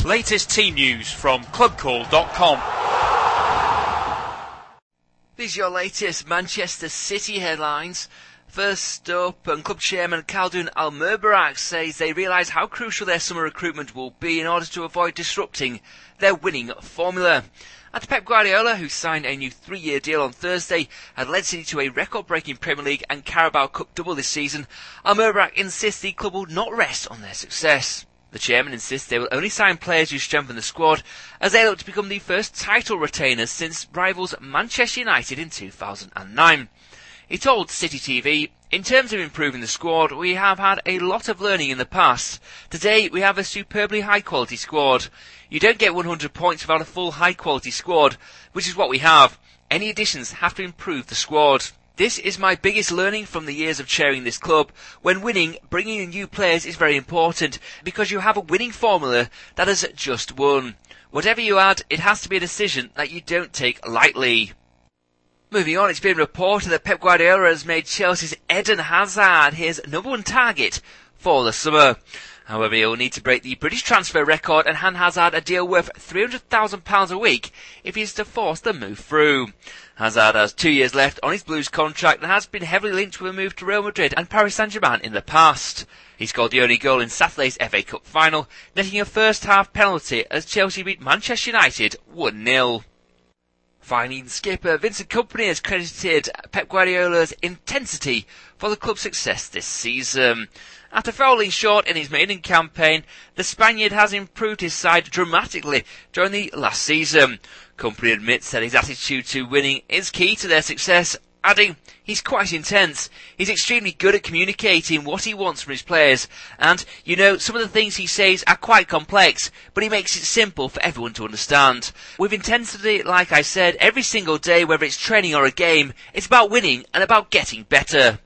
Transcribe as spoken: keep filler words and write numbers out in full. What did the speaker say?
Latest team news from club call dot com. These are your latest Manchester City headlines. First up, and club chairman Khaldoon Al-Mubarak says they realise how crucial their summer recruitment will be in order to avoid disrupting their winning formula. And Pep Guardiola, who signed a new three-year deal on Thursday, had led City to a record-breaking Premier League and Carabao Cup double this season, Al-Mubarak insists the club will not rest on their success. The chairman insists they will only sign players who strengthen the squad, as they look to become the first title retainers since rivals Manchester United in two thousand nine. He told City T V, "In terms of improving the squad, we have had a lot of learning in the past. Today, we have a superbly high-quality squad. You don't get one hundred points without a full high-quality squad, which is what we have. Any additions have to improve the squad. This is my biggest learning from the years of chairing this club. When winning, bringing in new players is very important, because you have a winning formula that has just won. Whatever you add, it has to be a decision that you don't take lightly." Moving on, it's been reported that Pep Guardiola has made Chelsea's Eden Hazard his number one target for the summer. However, he'll need to break the British transfer record and hand Hazard a deal worth three hundred thousand pounds a week if he is to force the move through. Hazard has two years left on his Blues contract and has been heavily linked with a move to Real Madrid and Paris Saint-Germain in the past. He scored the only goal in Saturday's F A Cup final, netting a first-half penalty as Chelsea beat Manchester United one nil. Finally, skipper Vincent Kompany has credited Pep Guardiola's intensity for the club's success this season. After falling short in his maiden campaign, the Spaniard has improved his side dramatically during the last season. Kompany admits that his attitude to winning is key to their success, adding, "He's quite intense. He's extremely good at communicating what he wants from his players. And, you know, some of the things he says are quite complex, but he makes it simple for everyone to understand. With intensity, like I said, every single day, whether it's training or a game, it's about winning and about getting better."